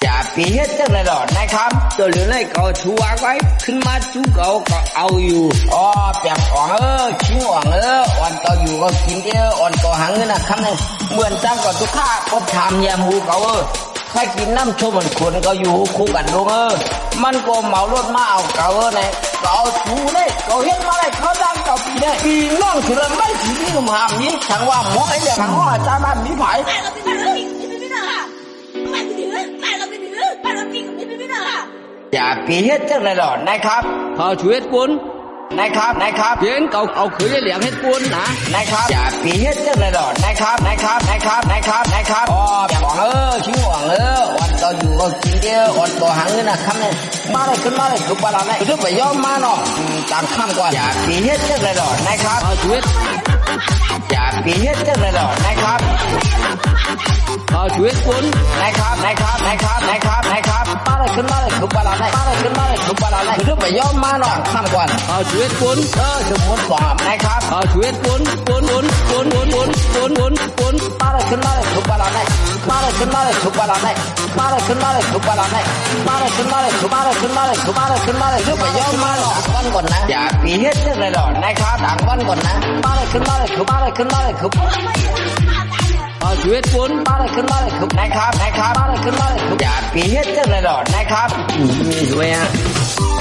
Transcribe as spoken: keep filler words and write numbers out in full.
อย่าปีเฮ็ดจังเลยหรอนะครับตัวเหลือเลยก็ชูวางไว้ขึ้นมาจูเก่าก็เอาอยู่อ๋อเปียกอ่องเออชิ้นอ่องเอออ่อนก็อยู่ก็กินเดียวอ่อนก็หังเงินนะครับเนี่ยเหมือนจังก็ทุกข้าก็ทำยาหมูเขาเออใครกินน้ำชมเหมือนคนก็อยู่คู่กันลงเออมันก็เหมารถมาเอาเก่าเออเนี่ยก็เอาชูเลยก็เฮ็ดมาเลยเขาดังเก่าปีเนี่ยปีน้องถือไม่ถือที่หนุ่มหามนี้ฉันว่าหมอไอ้เรื่องของอาจารย์บ้านมีไผ่อย่าปีเฮ็ดจังเลยหรอนะครับพอช่วยปุ้นนะครับนะครับเย็นเก่าเอาขืนเหลียงเฮ็ดปุ้นนะนะครับอย่าปีเฮ็ดจังเลยหรอนะครับนะครับนะครับนะครับนะครับอ๋อแบบเออชิ้นห่วงเออวันก็อยู่ก็กินเดียววันก็หังนี่นะครับเนี่ยมาเลยขึ้นมาเลยทุกปลาเนี่ยทุกไปย่อมมาเนาะตามข้ามกว่าอย่าปีเฮ็ดจังเลยหรอนะครับพอช่วยอย่าปีเฮ็ดจังเลยหรอนะครับพอช่วยปุ้นนะครับนะครับนะครับนะครับนะครับมาเลยขึ้นมาเลยทุกปลาเนี่ยมาเลยขึ้นมาเลยทุกปลาเนี่ยทุกไปย่อมมาเนาะข้ามกว่าพอช่วยปุ้นเออสมมติสอบนะครับพอช่วยปุ้นปุ้นปุ้นปุ้นปุ้นปุ้นปุ้นปุ้นปุ้นมาเลยขึ้นมาเลยทุกปลาเนี่ยมาเลยขึ้นมาเลยทุกปลาเนี่ยมาเลยขึ้นมาเลยทุกปลาเนี่ยมาเลยขึ้นมาเลยทุกมาเลยขึ้นมาเลยทุกมาเลยขึ้นมาเลยทุกไปย่อมมาเนาะวันก่อนนะอย่าปีเฮ็ดจังเลยหรอนะครับดังวันก่อนนะมาเลยขึ้นมาเลยทุกมาเลยขึ้นมาเลยทุกพอช่วยปุ้นมาเลยขึ้นมาเลยทุกนะครับนะครับมาเลยขึ้นมาเลยทุกอย่าปีเฮ็ดจังเลยหรอนะครับมีด้วยอ่ะ